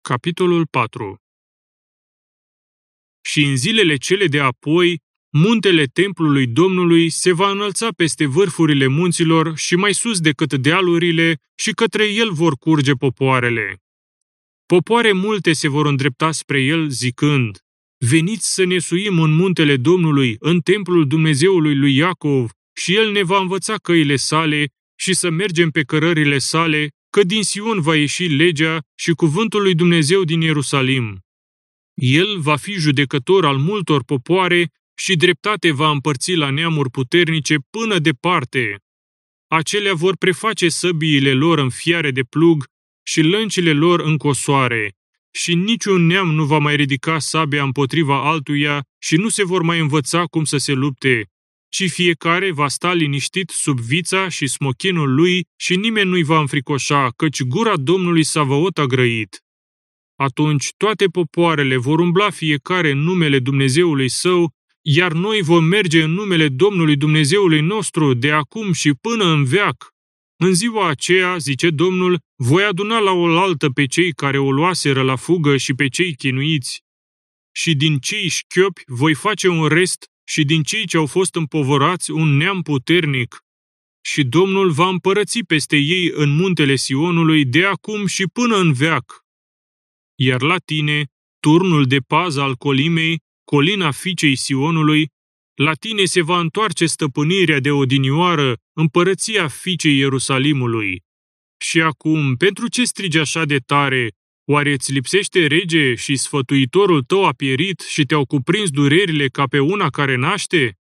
Capitolul 4. Și în zilele cele de apoi, muntele templului Domnului se va înălța peste vârfurile munților și mai sus decât dealurile și către el vor curge popoarele. Popoare multe se vor îndrepta spre el zicând: veniți să ne suim în muntele Domnului, în templul Dumnezeului lui Iacov, și el ne va învăța căile sale și să mergem pe cărările sale, că din Sion va ieși legea și cuvântul lui Dumnezeu din Ierusalim. El va fi judecător al multor popoare și dreptate va împărți la neamuri puternice până departe. Acelea vor preface săbiile lor în fiare de plug și lăncile lor în cosoare, și niciun neam nu va mai ridica sabia împotriva altuia și nu se vor mai învăța cum să se lupte, ci fiecare va sta liniștit sub vița și smochinul lui și nimeni nu-i va înfricoșa, căci gura Domnului Savaot a grăit. Atunci toate popoarele vor umbla fiecare în numele Dumnezeului său, iar noi vom merge în numele Domnului Dumnezeului nostru de acum și până în veac. În ziua aceea, zice Domnul, voi aduna la oaltă pe cei care o luaseră la fugă și pe cei chinuiți. Și din cei șchiopi voi face un rest și din cei ce au fost împovărați un neam puternic. Și Domnul va împărăți peste ei în muntele Sionului de acum și până în veac. Iar la tine, turnul de pază al colimei, colina fiicei Sionului, la tine se va întoarce stăpânirea de odinioară, împărăția fiicei Ierusalimului. Și acum, pentru ce strigi așa de tare? Oare îți lipsește rege și sfătuitorul tău a pierit și te-au cuprins durerile ca pe una care naște?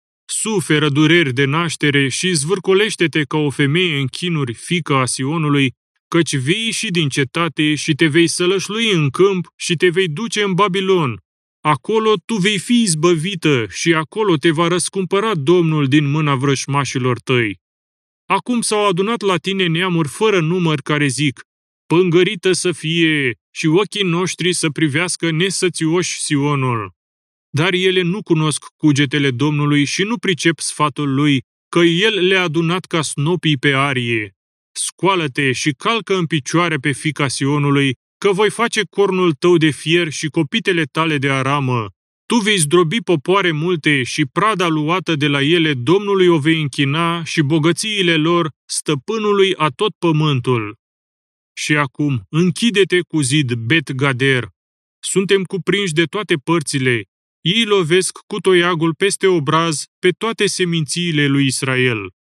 Suferă dureri de naștere și zvârcolește-te ca o femeie în chinuri, fiică a Sionului, căci vei ieși din cetate și te vei sălășlui în câmp și te vei duce în Babilon. Acolo tu vei fi izbăvită și acolo te va răscumpăra Domnul din mâna vrășmașilor tăi. Acum s-au adunat la tine neamuri fără număr care zic: pângărită să fie și ochii noștri să privească nesățioși Sionul. Dar ele nu cunosc cugetele Domnului și nu pricep sfatul lui, că el le-a adunat ca snopii pe arie. Scoală-te și calcă în picioare pe fiica Sionului, că voi face cornul tău de fier și copitele tale de aramă. Tu vei zdrobi popoare multe și prada luată de la ele Domnului o vei închina și bogățiile lor stăpânului a tot pământul. Și acum, închide-te cu zid, Bet-Gader. Suntem cuprinși de toate părțile. Ei lovesc cu toiagul peste obraz pe toate semințiile lui Israel.